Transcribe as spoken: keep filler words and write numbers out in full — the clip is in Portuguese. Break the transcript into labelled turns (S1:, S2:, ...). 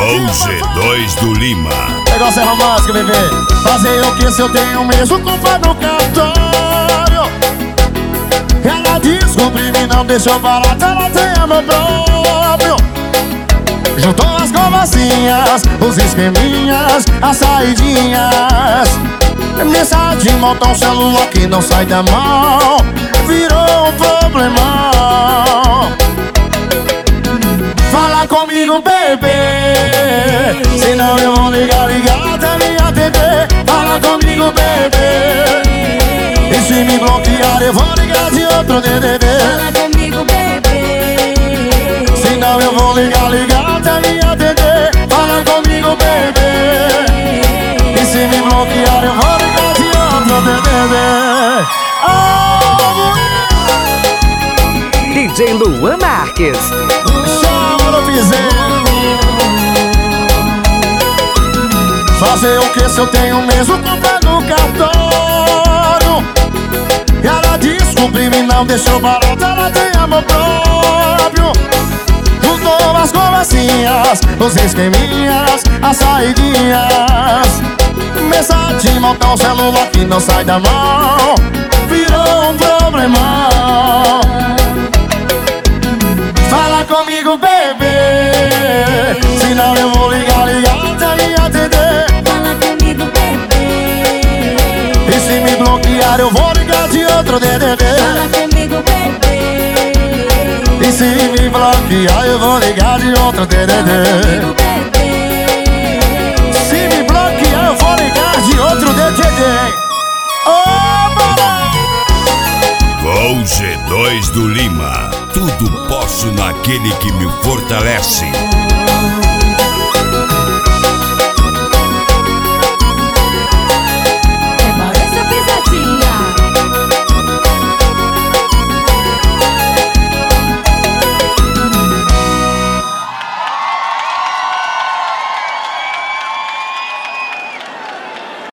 S1: Com G dois do Lima.
S2: Negócio é romântico, bebê. Fazer o que se eu tenho mesmo culpa no cartório? Ela descobriu e não deixou barato, ela tem amor próprio. Juntou as conversinhas, os esqueminhas, as saidinhas. Mensagem, monta um celular que não sai da mão. Virou um problemão. Fala comigo, bebê, senão eu vou ligar, ligar até me atender. Fala comigo, bebê, e se me bloquear eu vou ligar de outro D D D.
S3: Fala comigo, bebê,
S2: senão eu vou ligar, ligar até me atender. Fala comigo, bebê, e se me bloquear eu vou ligar de outro D D D. Oh,
S4: D J Luan Marques.
S2: chama no piseiro. Fazer o que se eu tenho mesmo culpa no cartório? Ela descobriu e não deixou barato, ela tem amor próprio. Juntou as conversinhas, os esqueminhas, as saidinhas. Mensagem, montar um celular que não sai da mão. Virou um problemão. Fala comigo, bebê, senão eu vou ligar, ligar até me atender.
S3: fala comigo, bebê,
S2: E se me bloquear eu vou ligar de outro D D D.
S3: fala comigo, bebê,
S2: E se me bloquear eu vou ligar de outro D D
S3: fala
S2: D.
S3: comigo, bebê,
S2: Se me bloquear eu vou ligar de outro D D D. Oh, bora!
S1: Com G dois do Lima. Tudo posso naquele que me fortalece.